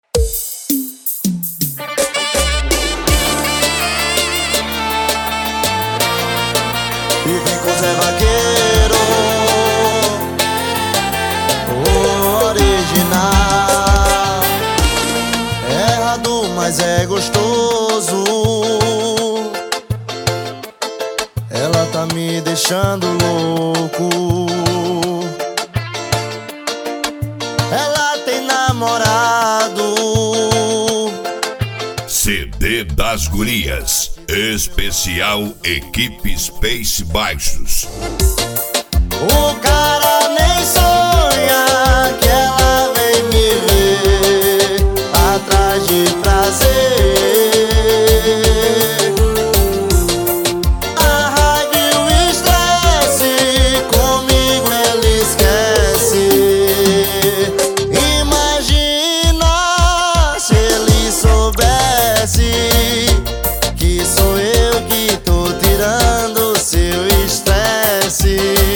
E vem com Zé Vaqueiro, o original. É errado, mas é gostoso. Ela tá me deixando louco. Ela tem namorado. CD das Gurias, especial Equipe Space Baixos. O cara nem sonha que ela vem me ver atrás de prazer. A raiva e o estresse comigo ele esquece. Imagina se ele soubesse que sou eu que tô tirando seu estresse.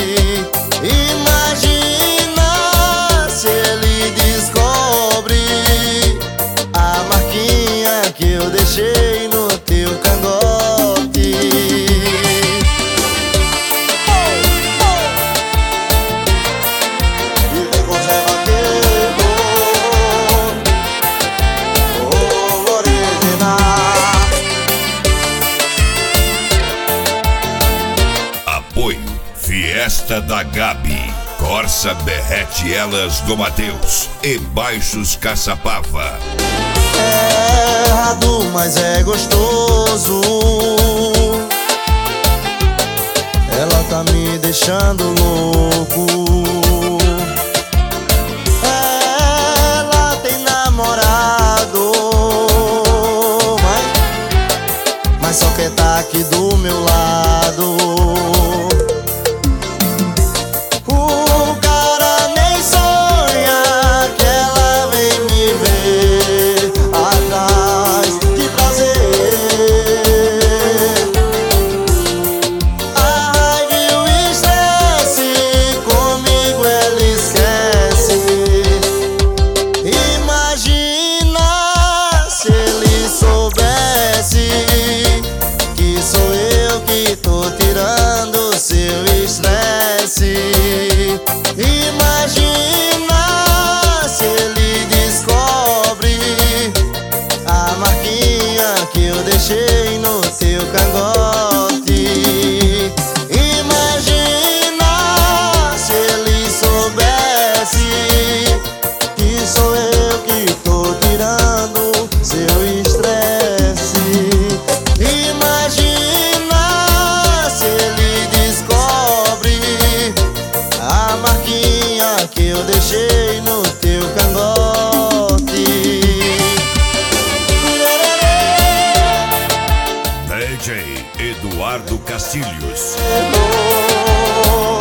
Imagina se ele descobre a marquinha que eu deixei no teu cangote. E vem com Zé Vaqueiro, o original. Apoio Fiesta da Gabi, Corsa Berrete Elas do Mateus e Baixos Caçapava. É errado, mas é gostoso. Ela tá me deixando louco. Ela tem namorado, mas só quer tá aqui do meu lado. O cara nem sonha que ela vem me ver atrás de prazer. A raiva e o estresse comigo ele esquece. Imagina se ele soubesse que sou eu que tô tirando seu estresse. Imagina se ele descobre a marquinha que eu deixei no teu cangote. Imagina se ele soubesse que sou eu que tô tirando seu estresse. Imagina se ele descobre a marquinha que eu deixei no teu cangote. DJ Eduardo Castilhos. Hello.